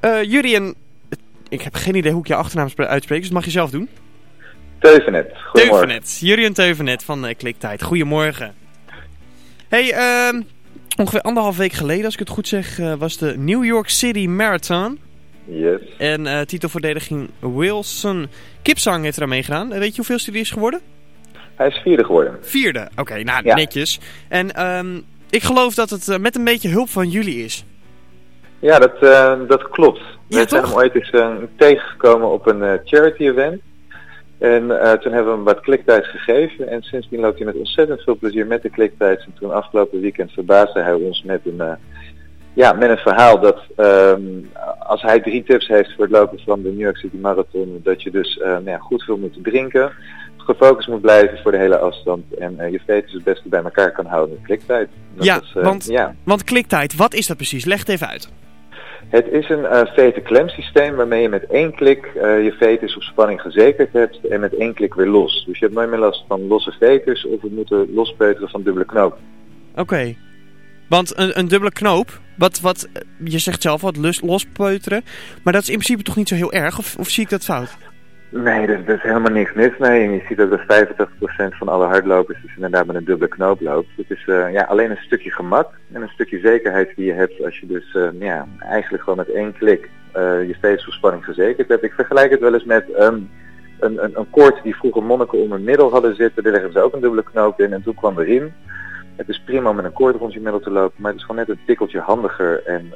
Jurien, ik heb geen idee hoe ik je achternaam uitspreek, dus dat mag je zelf doen. Teuvenet, goedemorgen. Teuvenet, Jurien Teuvenet van Kliktijd. Goedemorgen. Hey, ongeveer 1,5 week geleden, als ik het goed zeg, was de New York City Marathon. Yes. En titelverdediging Wilson Kipsang heeft eraan meegedaan. Weet je hoeveel die is geworden? Hij is 4e geworden. 4e, oké, nou netjes. En ik geloof dat het met een beetje hulp van jullie is. Ja, dat klopt. Ja, we zijn hem ooit eens tegengekomen op een charity event. En toen hebben we hem wat kliktijds gegeven. En sindsdien loopt hij met ontzettend veel plezier met de kliktijds. En toen afgelopen weekend verbaasde hij ons met een verhaal dat als hij 3 tips heeft voor het lopen van de New York City Marathon, dat je dus goed veel moet drinken, gefocust moet blijven voor de hele afstand en je fetus het beste bij elkaar kan houden met kliktijd. Want kliktijd, wat is dat precies? Leg het even uit. Het is een vetenklemsysteem waarmee je met 1 klik je fetus op spanning gezekerd hebt en met 1 klik weer los. Dus je hebt nooit meer last van losse fetus of het moeten lospeuteren van dubbele knoop. Oké. Want een dubbele knoop, wat je zegt zelf wat lospeuteren, maar dat is in principe toch niet zo heel erg, of zie ik dat fout? Nee, er is helemaal niks mis mee. En je ziet dat er 85% van alle hardlopers dus inderdaad met een dubbele knoop loopt. Het is alleen een stukje gemak en een stukje zekerheid die je hebt als je dus eigenlijk gewoon met 1 klik je fetus op spanning verzekerd hebt. Ik vergelijk het wel eens met een koord die vroeger monniken om hun middel hadden zitten. Daar leggen ze ook een dubbele knoop in en toen kwam de riem. Het is prima om met een koord rond je middel te lopen, maar het is gewoon net een tikkeltje handiger en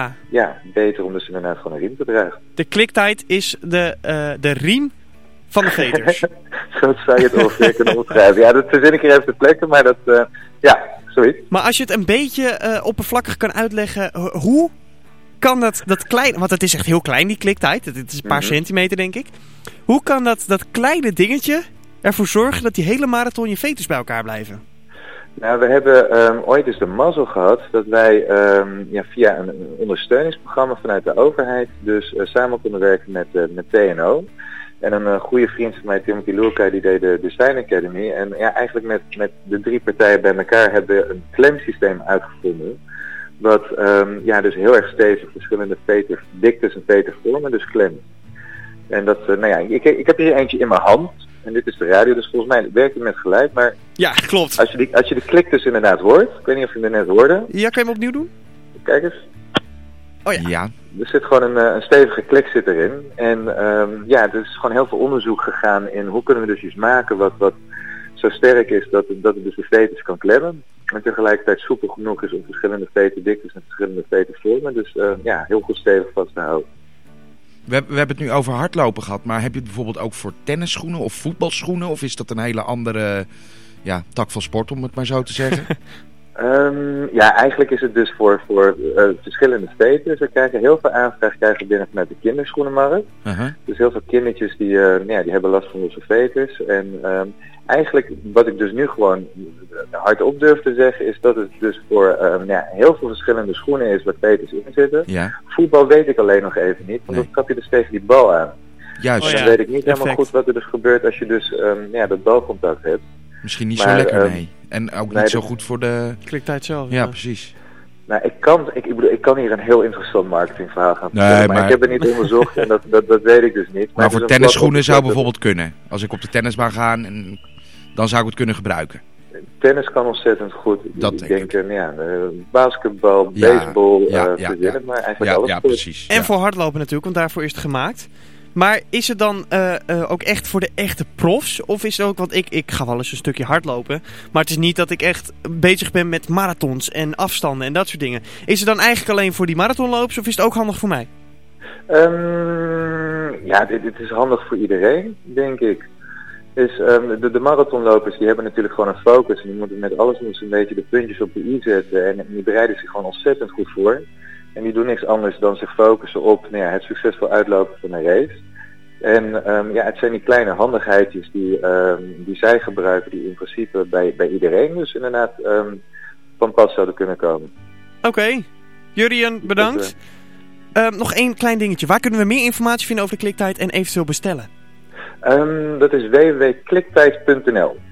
beter om dus inderdaad gewoon een riem te dragen. De kliktijd is de riem van de veters. Zo zou je het ongeveer kunnen omschrijven. Ja, dat verzin ik hier even te plekken, maar dat, zoiets. Maar als je het een beetje oppervlakkig kan uitleggen, hoe kan dat klein, want het is echt heel klein die kliktijd, het is een paar centimeter denk ik. Hoe kan dat kleine dingetje ervoor zorgen dat die hele marathon je veters bij elkaar blijven? Nou, we hebben ooit eens de mazzel gehad dat wij via een ondersteuningsprogramma vanuit de overheid dus samen konden werken met TNO. En een goede vriend van mij, Timothy Lurkai, die deed de Design Academy. En eigenlijk met de 3 partijen bij elkaar hebben we een klemsysteem uitgevonden. Wat dus heel erg stevig verschillende veterdiktes en vetervormen dus klemt. En dat, ik heb hier eentje in mijn hand. En dit is de radio, dus volgens mij werkt het met geluid, maar... Ja, klopt. Als je de klik dus inderdaad hoort, ik weet niet of je hem net hoorde. Ja, kan je hem opnieuw doen? Kijk eens. Oh ja. Er zit gewoon een stevige klik zit erin. En er is gewoon heel veel onderzoek gegaan in hoe kunnen we dus iets maken wat zo sterk is dat het dus de fetus kan klemmen. En tegelijkertijd soepel genoeg is om verschillende veterdiktes en verschillende vetervormen. Dus heel goed stevig vast te houden. We hebben het nu over hardlopen gehad, maar heb je het bijvoorbeeld ook voor tennisschoenen of voetbalschoenen? Of is dat een hele andere tak van sport, om het maar zo te zeggen? Eigenlijk is het dus voor verschillende veters. We krijgen heel veel aanvragen binnen vanuit de kinderschoenenmarkt. Dus heel veel kindertjes die hebben last van losse veters. En eigenlijk wat ik dus nu gewoon hardop durf te zeggen is dat het dus voor heel veel verschillende schoenen is waar veters in zitten. Ja. Voetbal weet ik alleen nog even niet, want dan trap je dus tegen die bal aan. Juist. En dan weet ik niet helemaal goed wat er dus gebeurt als je dus dat balcontact hebt. Misschien niet zo lekker, nee. En ook niet zo goed voor de... Kliktijd zelf. Ja, precies. Nou, ik kan hier een heel interessant marketingverhaal gaan vertellen, maar ik heb het niet onderzocht en dat weet ik dus niet. Maar voor tennisschoenen zou bijvoorbeeld kunnen. Als ik op de tennisbaan ga, dan zou ik het kunnen gebruiken. Tennis kan ontzettend goed. Dat denk ik. Basketbal, baseball, maar eigenlijk alles goed. Precies. En voor hardlopen natuurlijk, want daarvoor is het gemaakt. Maar is het dan ook echt voor de echte profs? Of is het ook, want ik ga wel eens een stukje hardlopen. Maar het is niet dat ik echt bezig ben met marathons en afstanden en dat soort dingen. Is het dan eigenlijk alleen voor die marathonlopers of is het ook handig voor mij? Dit is handig voor iedereen, denk ik. Dus de marathonlopers die hebben natuurlijk gewoon een focus. En die moeten met alles een beetje de puntjes op de i zetten. En die bereiden zich gewoon ontzettend goed voor. En die doen niks anders dan zich focussen op het succesvol uitlopen van een race. En het zijn die kleine handigheidjes die zij gebruiken, die in principe bij iedereen dus inderdaad van pas zouden kunnen komen. Oké. Jurien, bedankt. Nog één klein dingetje. Waar kunnen we meer informatie vinden over de kliktijd en eventueel bestellen? Dat is www.kliktijd.nl.